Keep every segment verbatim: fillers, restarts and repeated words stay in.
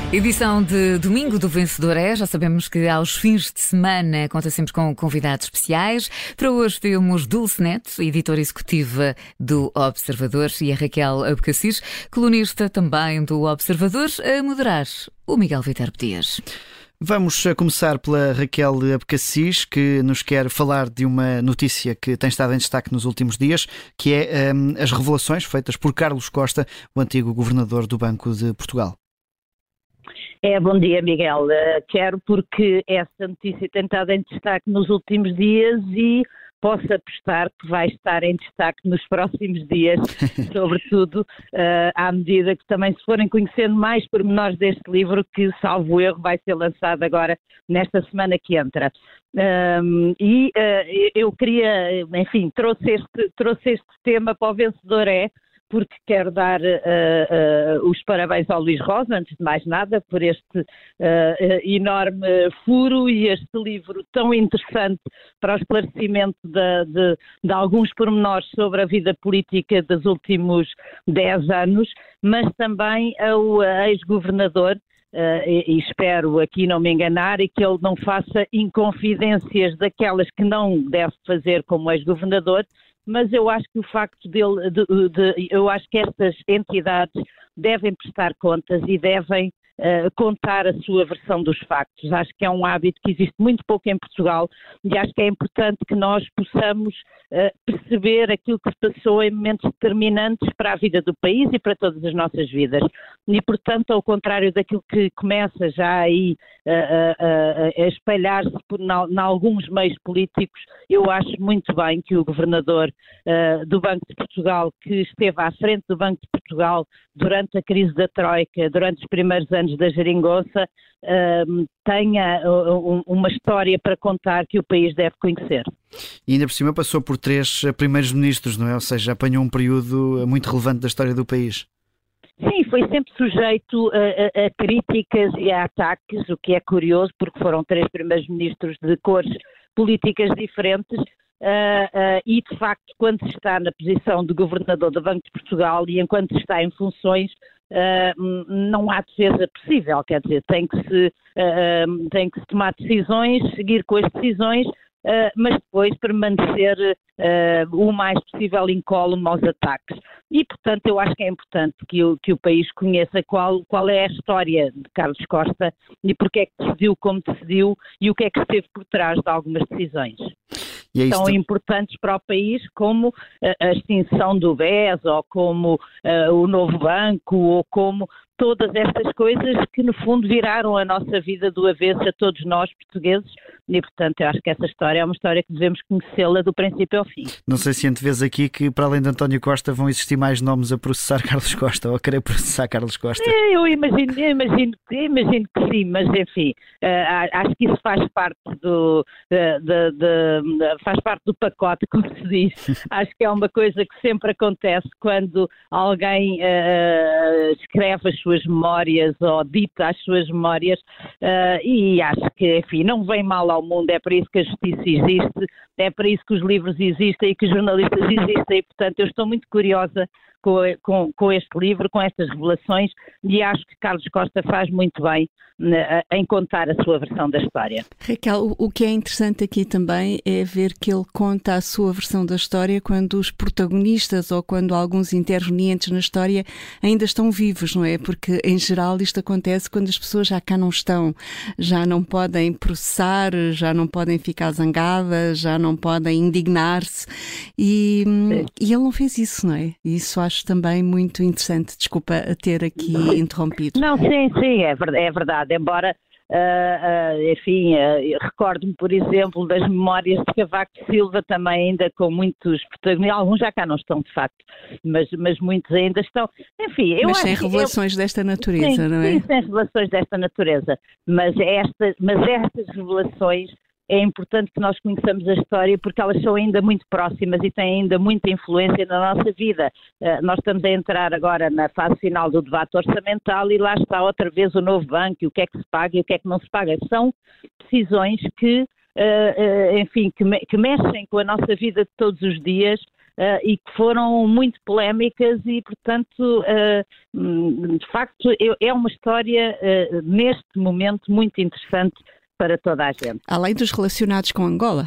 Edição de domingo do Vencedor é. Já sabemos que aos fins de semana conta sempre com convidados especiais. Para hoje temos Dulce Neto, editora executiva do Observador, e a Raquel Abcacis, colunista também do Observador, a moderar o Miguel Viterbo Dias. Vamos começar pela Raquel Abcacis, que nos quer falar de uma notícia que tem estado em destaque nos últimos dias, que é um, as revelações feitas por Carlos Costa, o antigo governador do Banco de Portugal. É, bom dia, Miguel. Uh, quero porque essa notícia tem estado em destaque nos últimos dias e posso apostar que vai estar em destaque nos próximos dias, sobretudo uh, à medida que também se forem conhecendo mais pormenores deste livro que, salvo erro, vai ser lançado agora nesta semana que entra. Um, e uh, eu queria, enfim, trouxe este, trouxe este tema para o Vencedor é, porque quero dar uh, uh, os parabéns ao Luís Rosa, antes de mais nada, por este uh, uh, enorme furo e este livro tão interessante para o esclarecimento de, de, de alguns pormenores sobre a vida política dos últimos dez anos, mas também ao ex-governador, Uh, e, e espero aqui não me enganar, e que ele não faça inconfidências daquelas que não deve fazer como ex-governador, mas eu acho que o facto dele, de, de, eu acho que estas entidades devem prestar contas e devem uh, contar a sua versão dos factos. Acho que é um hábito que existe muito pouco em Portugal e acho que é importante que nós possamos uh, perceber aquilo que se passou em momentos determinantes para a vida do país e para todas as nossas vidas. E, portanto, ao contrário daquilo que começa já aí uh, uh, uh, a espalhar-se em alguns meios políticos, eu acho muito bem que o governador uh, do Banco de Portugal, que esteve à frente do Banco de Portugal durante a crise da Troika, durante os primeiros anos da geringonça, uh, tenha uh, uma história para contar que o país deve conhecer. E ainda por cima passou por três primeiros ministros, não é? Ou seja, apanhou um período muito relevante da história do país. Sim, foi sempre sujeito a, a, a críticas e a ataques, o que é curioso, porque foram três primeiros ministros de cores políticas diferentes, uh, uh, e de facto, quando se está na posição de governador do Banco de Portugal e enquanto se está em funções, uh, não há defesa possível, quer dizer, tem que se, uh, tem que se tomar decisões, seguir com as decisões, Uh, mas depois permanecer uh, o mais possível incólume aos ataques. E, portanto, eu acho que é importante que o, que o país conheça qual, qual é a história de Carlos Costa e porque é que decidiu como decidiu e o que é que esteve por trás de algumas decisões. E é tão isto... importantes para o país como uh, a extinção do B E S ou como uh, o novo banco ou como todas estas coisas que no fundo viraram a nossa vida do avesso a todos nós portugueses e portanto eu acho que essa história é uma história que devemos conhecê-la do princípio ao fim. Não sei se antevês aqui que para além de António Costa vão existir mais nomes a processar Carlos Costa ou a querer processar Carlos Costa. É, eu imagino, eu imagino, eu imagino que sim, mas enfim, uh, acho que isso faz parte do, uh, de, de, de, faz parte do pacote, como se diz. Acho que é uma coisa que sempre acontece quando alguém uh, escreve as suas memórias ou dita as suas memórias uh, e acho que, enfim, não vem mal ao mundo, é para isso que a justiça existe, é para isso que os livros existem e que os jornalistas existem e, portanto, eu estou muito curiosa com, com, com este livro, com estas revelações e acho que Carlos Costa faz muito bem né, em contar a sua versão da história. Raquel, o, o que é interessante aqui também é ver que ele conta a sua versão da história quando os protagonistas ou quando alguns intervenientes na história ainda estão vivos, não é? Porque, em geral, isto acontece quando as pessoas já cá não estão, já não podem processar, já não podem ficar zangadas, já não podem indignar-se e, e ele não fez isso, não é? Isso acho também muito interessante. Desculpa a ter aqui interrompido. Não, sim, sim, é verdade, é verdade. Embora, uh, uh, enfim, uh, recordo-me, por exemplo, das memórias de Cavaco Silva, também ainda com muitos protagonistas, alguns já cá não estão, de facto, mas, mas muitos ainda estão. Enfim, eu mas acho sem que revelações eu, desta natureza, sim, não é? Sim, sem revelações desta natureza. Mas, esta, mas estas revelações é importante que nós conheçamos a história porque elas são ainda muito próximas e têm ainda muita influência na nossa vida. Uh, nós estamos a entrar agora na fase final do debate orçamental e lá está outra vez o novo banco e o que é que se paga e o que é que não se paga. São decisões que uh, uh, enfim, que, me, que mexem com a nossa vida de todos os dias uh, e que foram muito polémicas e, portanto, uh, de facto, é uma história, uh, neste momento, muito interessante para toda a gente. Além dos relacionados com Angola.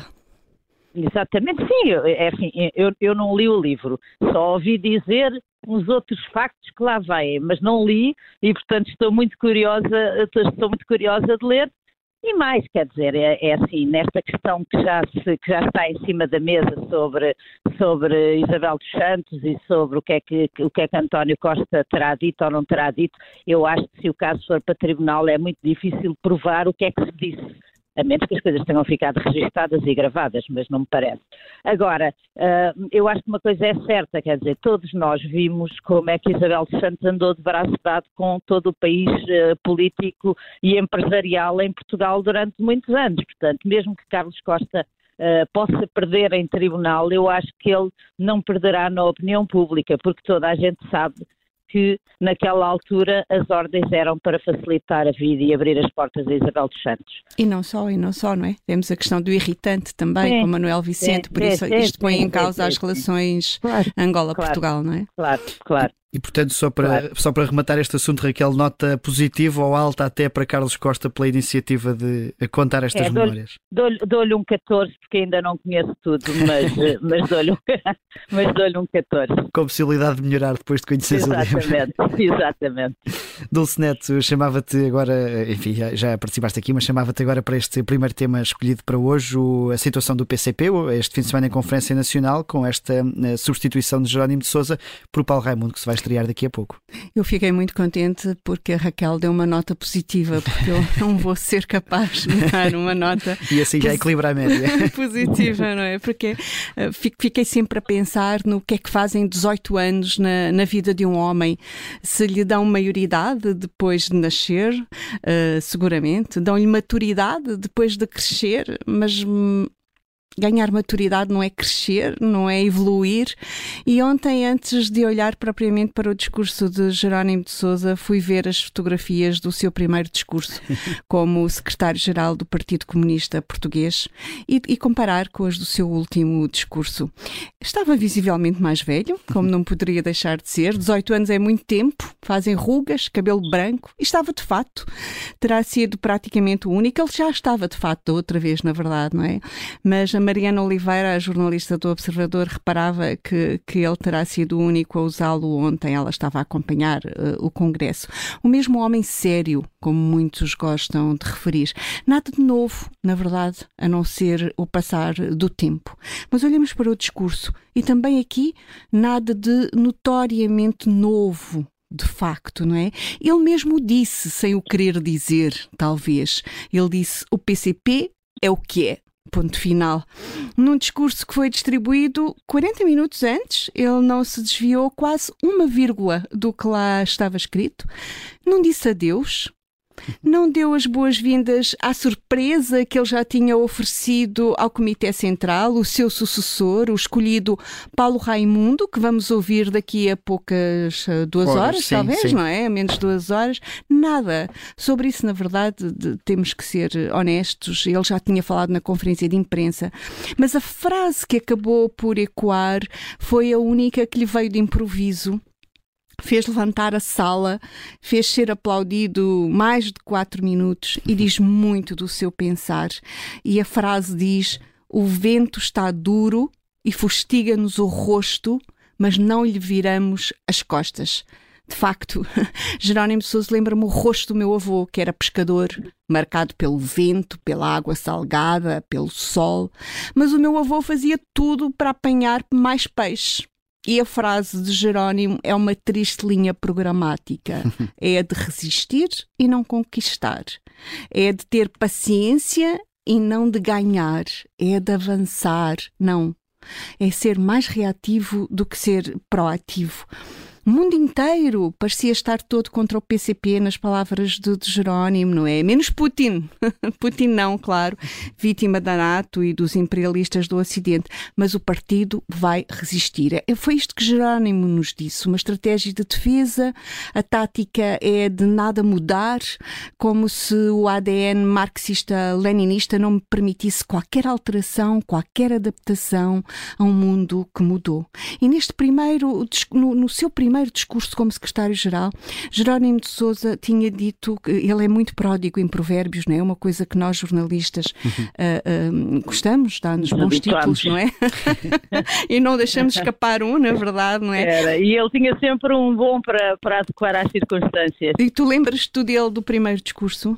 Exatamente, sim. Eu, é assim, eu, eu não li o livro, só ouvi dizer uns outros factos que lá vêm, mas não li e, portanto, estou muito curiosa, estou muito curiosa de ler. E mais, quer dizer, é, é assim, nesta questão que já, se, que já está em cima da mesa sobre, sobre Isabel dos Santos e sobre o que, é que, o que é que António Costa terá dito ou não terá dito, eu acho que se o caso for para tribunal é muito difícil provar o que é que se disse. A menos que as coisas tenham ficado registadas e gravadas, mas não me parece. Agora, uh, eu acho que uma coisa é certa, quer dizer, todos nós vimos como é que Isabel dos Santos andou de braço dado com todo o país uh, político e empresarial em Portugal durante muitos anos. Portanto, mesmo que Carlos Costa uh, possa perder em tribunal, eu acho que ele não perderá na opinião pública, porque toda a gente sabe que naquela altura as ordens eram para facilitar a vida e abrir as portas a Isabel dos Santos. E não só, e não só, não é? Temos a questão do irritante também, sim, com Manuel Vicente, sim, por isso sim, isto sim, põe sim, em causa sim, as relações claro, Angola-Portugal, claro, não é? Claro, claro. E, portanto, só para, claro. só para rematar este assunto, Raquel, nota positiva ou alta até para Carlos Costa pela iniciativa de contar estas é, memórias? Dou-lhe, dou-lhe um catorze, porque ainda não conheço tudo, mas, mas, dou-lhe um, mas dou-lhe um catorze. Com possibilidade de melhor depois de conheceres o livro. Exatamente, exatamente. Dulce Neto, chamava-te agora, enfim, já, já participaste aqui, mas chamava-te agora para este primeiro tema escolhido para hoje, o, a situação do P C P, este fim de semana em Conferência Nacional, com esta substituição de Jerónimo de Sousa por Paulo Raimundo, que se vai estrear daqui a pouco. Eu fiquei muito contente porque a Raquel deu uma nota positiva, porque eu não vou ser capaz de dar uma nota e assim já equilibra a média. positiva, não é? Porque uh, fiquei sempre a pensar no que é que fazem dezoito anos na, na vida de um homem. Se lhe dão maioridade depois de nascer, uh, seguramente, dão-lhe maturidade depois de crescer, mas hum, ganhar maturidade não é crescer, não é evoluir. E ontem, antes de olhar propriamente para o discurso de Jerónimo de Sousa, fui ver as fotografias do seu primeiro discurso como secretário-geral do Partido Comunista Português e, e comparar com as do seu último discurso. Estava visivelmente mais velho, como não poderia deixar de ser. dezoito anos é muito tempo, fazem rugas, cabelo branco, e estava de fato. Terá sido praticamente o único. Ele já estava de fato da outra vez, na verdade, não é? Mas a Mariana Oliveira, a jornalista do Observador, reparava que, que ele terá sido o único a usá-lo ontem. Ela estava a acompanhar uh, o Congresso. O mesmo homem sério, como muitos gostam de referir. Nada de novo, na verdade, a não ser o passar do tempo. Mas olhamos para o discurso e também aqui nada de notoriamente novo. De facto, não é? Ele mesmo disse, sem o querer dizer, talvez. Ele disse, o P C P é o que é. Ponto final. Num discurso que foi distribuído quarenta minutos antes, ele não se desviou quase uma vírgula do que lá estava escrito. Não disse adeus. Não deu as boas-vindas à surpresa que ele já tinha oferecido ao Comitê Central, o seu sucessor, o escolhido Paulo Raimundo, que vamos ouvir daqui a poucas duas horas, horas sim, talvez, sim. Não é? A menos duas horas. Nada. Sobre isso, na verdade, de, temos que ser honestos. Ele já tinha falado na conferência de imprensa, mas a frase que acabou por ecoar foi a única que lhe veio de improviso. Fez levantar a sala, fez ser aplaudido mais de quatro minutos e diz muito do seu pensar. E a frase diz: o vento está duro e fustiga-nos o rosto, mas não lhe viramos as costas. De facto, Jerónimo de Sousa lembra-me o rosto do meu avô, que era pescador, marcado pelo vento, pela água salgada, pelo sol. Mas o meu avô fazia tudo para apanhar mais peixe. E a frase de Jerónimo é uma triste linha programática. É a de resistir e não conquistar. É a de ter paciência e não de ganhar. É a de avançar. Não. É ser mais reativo do que ser proativo. O mundo inteiro parecia estar todo contra o P C P, nas palavras de, de Jerónimo, não é? Menos Putin. Putin não, claro, vítima da NATO e dos imperialistas do Ocidente. Mas o partido vai resistir. Foi isto que Jerónimo nos disse. Uma estratégia de defesa, a tática é de nada mudar, como se o A D N marxista-leninista não me permitisse qualquer alteração, qualquer adaptação a um mundo que mudou. E neste primeiro, no, no seu primeiro primeiro discurso como secretário-geral, Jerónimo de Sousa tinha dito que ele é muito pródigo em provérbios, não é? Uma coisa que nós jornalistas uhum. uh, uh, gostamos, dá-nos bons títulos, não é? E não deixamos escapar um, na verdade, não é? Era, e ele tinha sempre um bom para, para adequar às circunstâncias. E tu lembras-te dele do primeiro discurso?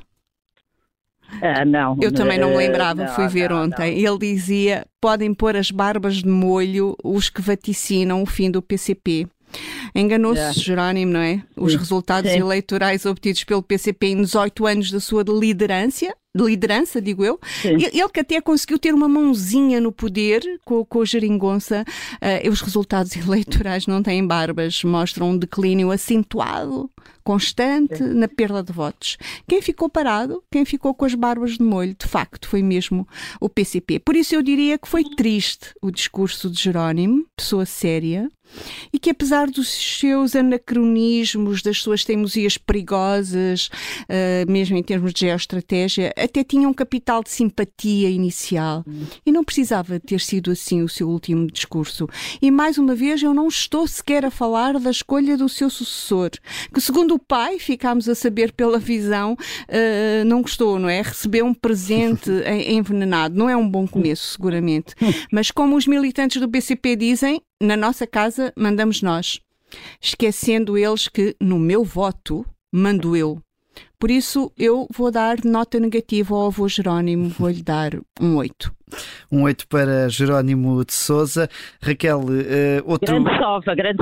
Ah, não. Eu também não me lembrava, não, fui ver não, ontem. Não. Ele dizia, podem pôr as barbas de molho os que vaticinam o fim do P C P. Enganou-se yeah. Jerónimo, não é? Os Sim. resultados Sim. eleitorais obtidos pelo P C P em dezoito anos da sua liderança, liderança, digo eu, Sim. ele que até conseguiu ter uma mãozinha no poder com, com o Geringonça, uh, os resultados eleitorais não têm barbas, mostram um declínio acentuado, constante, Sim. na perda de votos. Quem ficou parado, quem ficou com as barbas de molho, de facto, foi mesmo o P C P. Por isso eu diria que foi triste o discurso de Jerónimo, pessoa séria, e que apesar dos seus anacronismos, das suas teimosias perigosas, uh, mesmo em termos de geoestratégia, até tinha um capital de simpatia inicial. E não precisava ter sido assim o seu último discurso. E mais uma vez, eu não estou sequer a falar da escolha do seu sucessor, que segundo o pai, ficámos a saber pela visão, uh, não gostou, não é? Recebeu um presente envenenado. Não é um bom começo, seguramente. Mas como os militantes do P C P dizem, na nossa casa mandamos nós, esquecendo eles que no meu voto mando eu. Por isso eu vou dar nota negativa ao avô Jerónimo, vou-lhe dar um oito. Um oito para Jerónimo de Sousa. Raquel, uh, outro... Grande sova, grande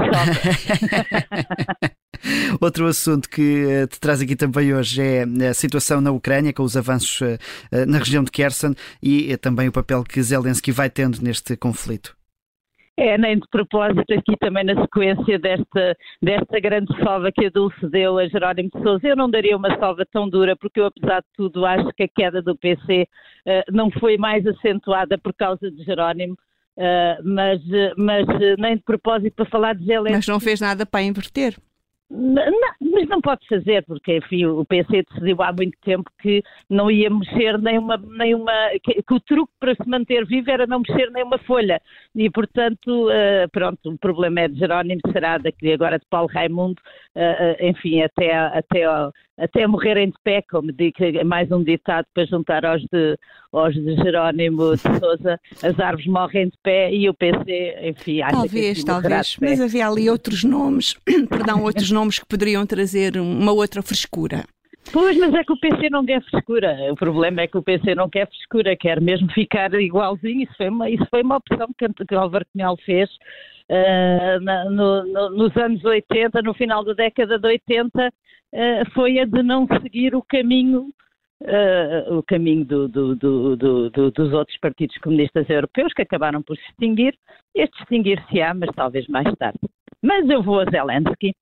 sova. Outro assunto que uh, te traz aqui também hoje é a situação na Ucrânia, com os avanços uh, uh, na região de Kherson e uh, também o papel que Zelensky vai tendo neste conflito. É, nem de propósito aqui também na sequência desta, desta grande sova que a Dulce deu a Jerónimo de Sousa. Eu não daria uma sova tão dura, porque eu, apesar de tudo, acho que a queda do P C uh, não foi mais acentuada por causa de Jerónimo, uh, mas, mas nem de propósito para falar de Zelensky. Mas não fez nada para inverter. Não, mas não pode fazer, porque enfim, o P C decidiu há muito tempo que não ia mexer nenhuma, nenhuma que, que o truque para se manter vivo era não mexer nenhuma folha e portanto, uh, pronto, o problema é de Jerónimo, será daqui agora de Paulo Raimundo, uh, uh, enfim, até, até, até morrerem de pé, como digo, é mais um ditado para juntar aos de, aos de Jerónimo de Sousa, as árvores morrem de pé e o P C, enfim, acha talvez, que talvez, mas havia ali outros nomes, perdão, outros nomes que poderiam trazer uma outra frescura. Pois, mas é que o P C não quer frescura. O problema é que o P C não quer frescura, quer mesmo ficar igualzinho. Isso foi uma, isso foi uma opção que, que o Álvaro Cunhal fez uh, na, no, no, nos anos oitenta, no final da década de oitenta, uh, foi a de não seguir o caminho Uh, o caminho do, do, do, do, do, dos outros partidos comunistas europeus, que acabaram por se extinguir. Este extinguir-se-á, mas talvez mais tarde. Mas eu vou a Zelensky,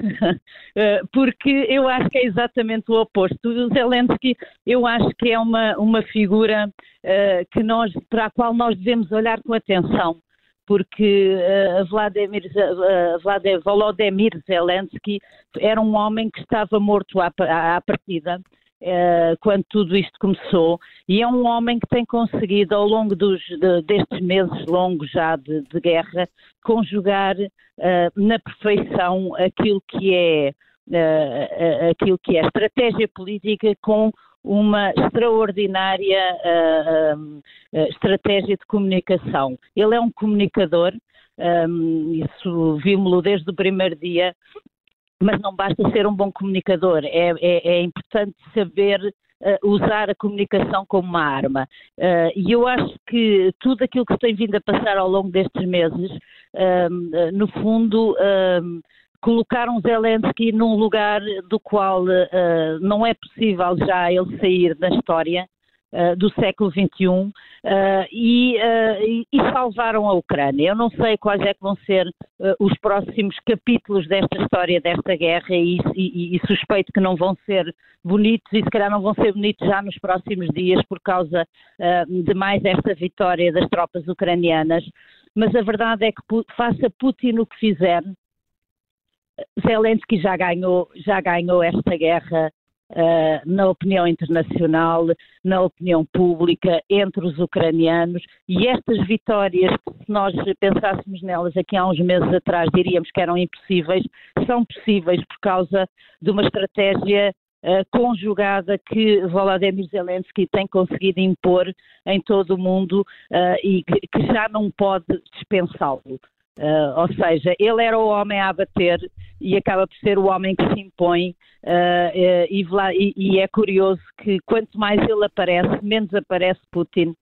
porque eu acho que é exatamente o oposto. O Zelensky, eu acho que é uma, uma figura uh, que nós, para a qual nós devemos olhar com atenção, porque uh, Vladimir, uh, Vladimir, Volodymyr Zelensky era um homem que estava morto à, à, à partida, Uh, quando tudo isto começou, e é um homem que tem conseguido ao longo dos, de, destes meses longos já de, de guerra conjugar uh, na perfeição aquilo que é uh, uh, aquilo que é estratégia política com uma extraordinária uh, uh, uh, estratégia de comunicação. Ele é um comunicador, um, isso vimos-lo desde o primeiro dia. Mas não basta ser um bom comunicador, é, é, é importante saber uh, usar a comunicação como uma arma. Uh, e eu acho que tudo aquilo que tem vindo a passar ao longo destes meses, uh, no fundo, uh, colocaram Zelensky num lugar do qual uh, não é possível já ele sair da história. uh, do século vinte e um uh, e, uh, e, e salvaram a Ucrânia. Eu não sei quais é que vão ser uh, os próximos capítulos desta história, desta guerra, e, e, e suspeito que não vão ser bonitos e se calhar não vão ser bonitos já nos próximos dias por causa uh, de mais esta vitória das tropas ucranianas. Mas a verdade é que, faça Putin o que fizer, Zelensky já ganhou, já ganhou esta guerra uh, na opinião internacional, na opinião pública, entre os ucranianos, e estas vitórias, se nós pensássemos nelas aqui há uns meses atrás, diríamos que eram impossíveis, são possíveis por causa de uma estratégia Uh, conjugada que Volodymyr Zelensky tem conseguido impor em todo o mundo uh, e que, que já não pode dispensá-lo. Uh, ou seja, ele era o homem a abater e acaba por ser o homem que se impõe uh, uh, e, e, e é curioso que quanto mais ele aparece, menos aparece Putin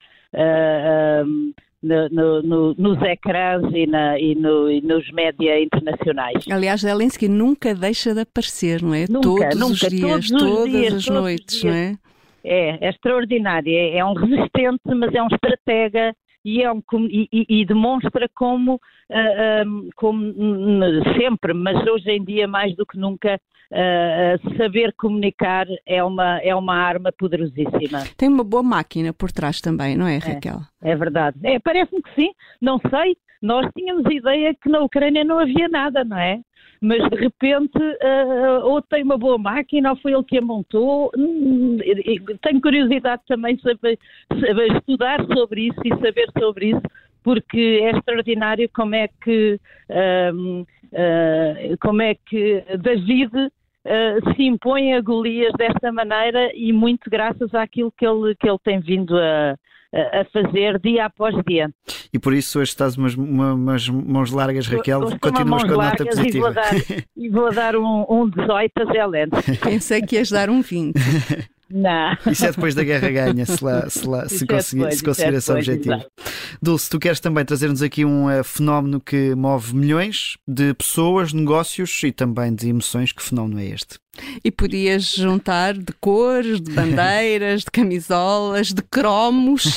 uh, um, No, no, no, nos ecrãs e, na, e, no, e nos média internacionais. Aliás, Zelensky nunca deixa de aparecer, não é? Nunca, todos nunca, os dias, todos os todas dias, as todos noites, não é? É, é extraordinário. É, é um resistente, mas é um estratega e, é um, e, e, e demonstra como, uh, um, como sempre, mas hoje em dia mais do que nunca, uh, saber comunicar é uma, é uma arma poderosíssima. Tem uma boa máquina por trás também, não é, Raquel? É, é verdade. É, parece-me que sim, não sei. Nós tínhamos a ideia que na Ucrânia não havia nada, não é? Mas de repente uh, ou tem uma boa máquina ou foi ele que a montou. Hum, tenho curiosidade também de saber, saber estudar sobre isso e saber sobre isso, porque é extraordinário como é que, uh, uh, como é que David uh, se impõe a Golias desta maneira e muito graças àquilo que ele, que ele tem vindo a a fazer dia após dia. E por isso hoje estás umas, umas mãos largas, Raquel, continuas com a nota positiva. E vou dar, e vou dar um, um dezoito a Zelensky. Pensei que ias dar um vinte. Não. Isso é depois da guerra ganha, se, lá, se, lá, se, conseguir, é depois, se conseguir é esse depois, objetivo. Exato. Dulce, tu queres também trazer-nos aqui um uh, fenómeno que move milhões de pessoas, negócios e também de emoções. Que fenómeno é este? E podias juntar de cores, de bandeiras, de camisolas, de cromos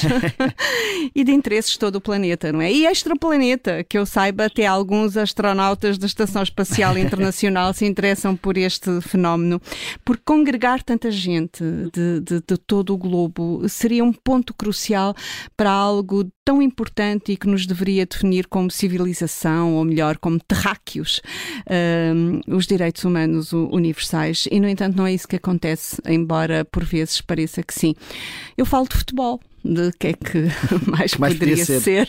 e de interesses de todo o planeta, não é? E extraplaneta, que eu saiba, até alguns astronautas da Estação Espacial Internacional se interessam por este fenómeno, porque congregar tanta gente de, de, de todo o globo seria um ponto crucial para algo tão importante e que nos deveria definir como civilização, ou melhor, como terráqueos, um, os direitos humanos universais. E, no entanto, não é isso que acontece, embora por vezes pareça que sim. Eu falo de futebol. De que é que mais, mais poderia ser? ser.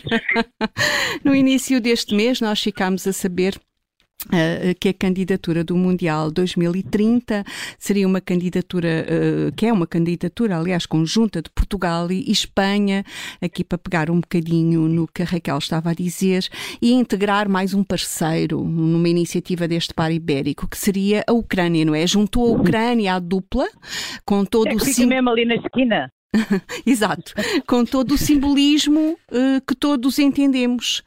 No início deste mês, nós ficámos a saber Uh, que a candidatura do Mundial dois mil e trinta seria uma candidatura, uh, que é uma candidatura, aliás, conjunta de Portugal e Espanha, aqui para pegar um bocadinho no que a Raquel estava a dizer, e integrar mais um parceiro numa iniciativa deste par ibérico, que seria a Ucrânia, não é? Juntou a Ucrânia à dupla, com todo é que o... fica sim... mesmo ali na esquina. Exato, com todo o simbolismo uh, que todos entendemos.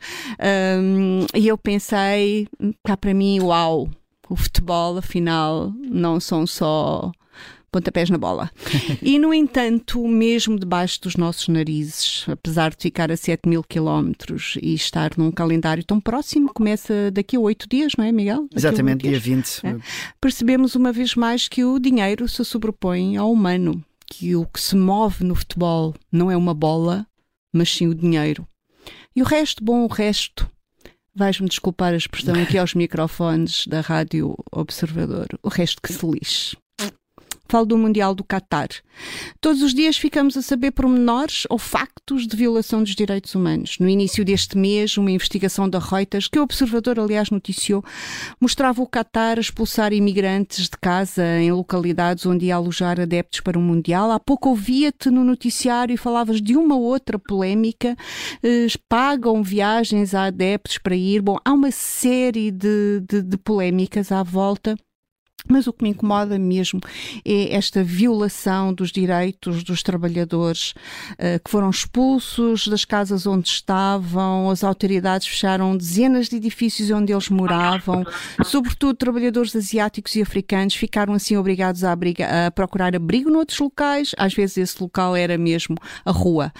Um, e eu pensei, cá para mim, uau, o futebol afinal não são só pontapés na bola. E, no entanto, mesmo debaixo dos nossos narizes, apesar de ficar a sete mil quilómetros e estar num calendário tão próximo, começa daqui a oito dias, não é, Miguel? Daqui Exatamente, dia vinte. É? Percebemos uma vez mais que o dinheiro se sobrepõe ao humano, que o que se move no futebol não é uma bola, mas sim o dinheiro. E o resto, bom, o resto, vais-me desculpar a expressão aqui aos microfones da Rádio Observador, o resto que se lixe. Falo do Mundial do Qatar. Todos os dias ficamos a saber pormenores ou factos de violação dos direitos humanos. No início deste mês, uma investigação da Reuters, que o Observador, aliás, noticiou, mostrava o Qatar a expulsar imigrantes de casa em localidades onde ia alojar adeptos para o Mundial. Há pouco ouvia-te no noticiário e falavas de uma outra polémica. Eh, pagam viagens a adeptos para ir. Bom, há uma série de, de, de polémicas à volta Mas o que me incomoda mesmo é esta violação dos direitos dos trabalhadores uh, que foram expulsos das casas onde estavam, as autoridades fecharam dezenas de edifícios onde eles moravam, sobretudo trabalhadores asiáticos e africanos ficaram assim obrigados a, abriga, a procurar abrigo noutros locais, às vezes esse local era mesmo a rua,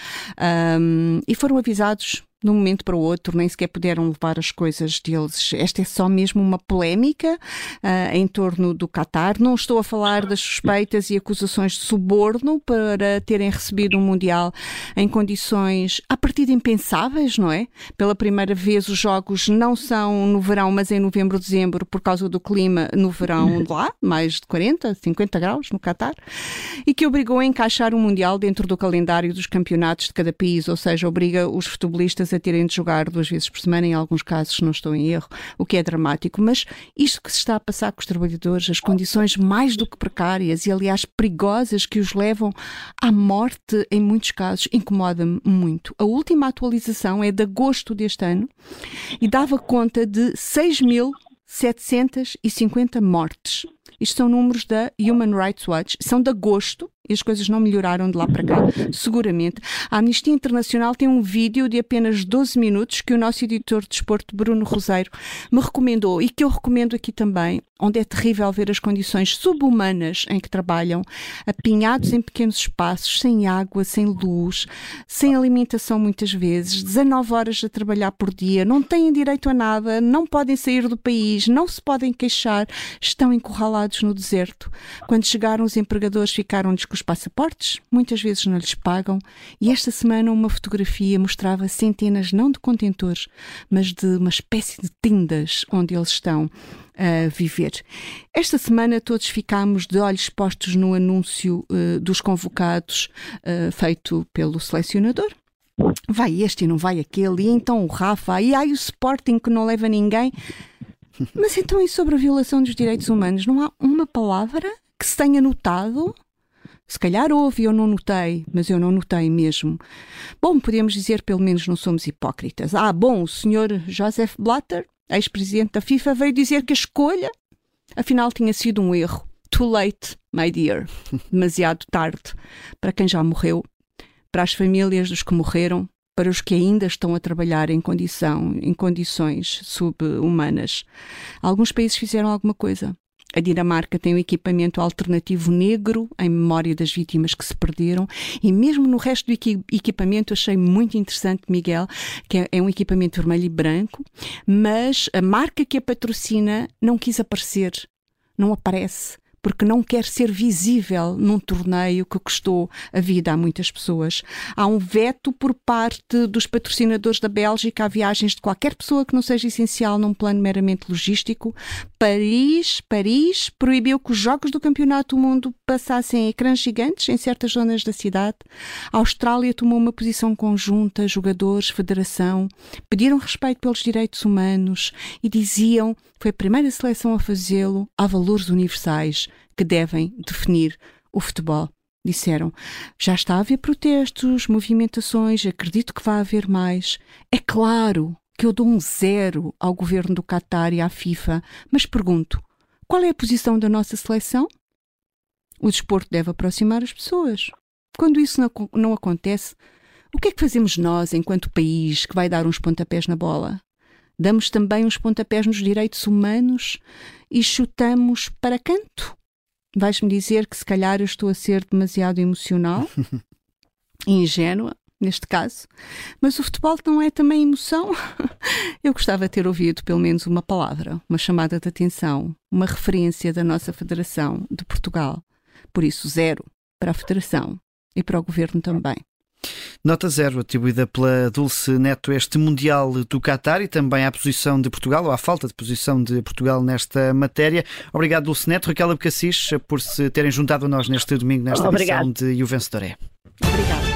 um, e foram avisados de um momento para o outro, nem sequer puderam levar as coisas deles. Esta é só mesmo uma polémica uh, em torno do Qatar. Não estou a falar das suspeitas e acusações de suborno para terem recebido um Mundial em condições, à partida, impensáveis, não é? Pela primeira vez os jogos não são no verão, mas em novembro, dezembro, por causa do clima no verão de lá, mais de quarenta, cinquenta graus no Qatar, e que obrigou a encaixar o Mundial dentro do calendário dos campeonatos de cada país, ou seja, obriga os futebolistas a terem de jogar duas vezes por semana, em alguns casos, se não estou em erro, o que é dramático. Mas isto que se está a passar com os trabalhadores, as condições mais do que precárias e, aliás, perigosas que os levam à morte, em muitos casos, incomoda-me muito. A última atualização é de agosto deste ano e dava conta de seis mil setecentas e cinquenta mortes. Isto são números da Human Rights Watch, são de agosto, e as coisas não melhoraram de lá para cá, seguramente. A Amnistia Internacional tem um vídeo de apenas doze minutos que o nosso editor de desporto, Bruno Roseiro, me recomendou e que eu recomendo aqui também, onde é terrível ver as condições subhumanas em que trabalham, apinhados em pequenos espaços, sem água, sem luz, sem alimentação muitas vezes, dezanove horas a trabalhar por dia, não têm direito a nada, não podem sair do país, não se podem queixar, estão encurralados no deserto. Quando chegaram, os empregadores ficaram-lhes com os passaportes, muitas vezes não lhes pagam, e esta semana uma fotografia mostrava centenas, não de contentores, mas de uma espécie de tendas onde eles estão a viver. Esta semana todos ficámos de olhos postos no anúncio uh, dos convocados uh, feito pelo selecionador. Vai este e não vai aquele, e então o Rafa, e aí o Sporting que não leva ninguém. Mas então e sobre a violação dos direitos humanos? Não há uma palavra que se tenha notado? Se calhar houve, eu não notei, mas eu não notei mesmo. Bom, podemos dizer pelo menos não somos hipócritas. Ah, bom, o senhor Joseph Blatter, ex-presidente da FIFA, veio dizer que a escolha, afinal, tinha sido um erro. Too late, my dear. Demasiado tarde. Para quem já morreu, para as famílias dos que morreram, para os que ainda estão a trabalhar em, condição, em condições sub-humanas. Alguns países fizeram alguma coisa. A Dinamarca tem um equipamento alternativo negro em memória das vítimas que se perderam, e mesmo no resto do equi- equipamento achei muito interessante, Miguel, que é, é um equipamento vermelho e branco, mas a marca que a patrocina não quis aparecer, não aparece, porque não quer ser visível num torneio que custou a vida a muitas pessoas. Há um veto por parte dos patrocinadores da Bélgica a viagens de qualquer pessoa que não seja essencial num plano meramente logístico. Paris, Paris proibiu que os jogos do Campeonato do Mundo passassem em ecrãs gigantes em certas zonas da cidade. A Austrália tomou uma posição conjunta, jogadores, federação, pediram respeito pelos direitos humanos e diziam, foi a primeira seleção a fazê-lo, há valores universais que devem definir o futebol. Disseram, já está a haver protestos, movimentações, acredito que vai haver mais. É claro que eu dou um zero ao governo do Qatar e à FIFA, mas pergunto, qual é a posição da nossa seleção? O desporto deve aproximar as pessoas. Quando isso não, não acontece, o que é que fazemos nós, enquanto país, que vai dar uns pontapés na bola? Damos também uns pontapés nos direitos humanos e chutamos para canto? Vais-me dizer que se calhar eu estou a ser demasiado emocional e ingênua, neste caso, mas o futebol não é também emoção? Eu gostava de ter ouvido pelo menos uma palavra, uma chamada de atenção, uma referência da nossa Federação de Portugal. Por isso, zero para a Federação e para o Governo também. Nota zero atribuída pela Dulce Neto este Mundial do Qatar e também à posição de Portugal, ou à falta de posição de Portugal nesta matéria. Obrigado, Dulce Neto. Raquel Abcacis, por se terem juntado a nós neste domingo, nesta Obrigado. edição de E o Vencedor é. Obrigada.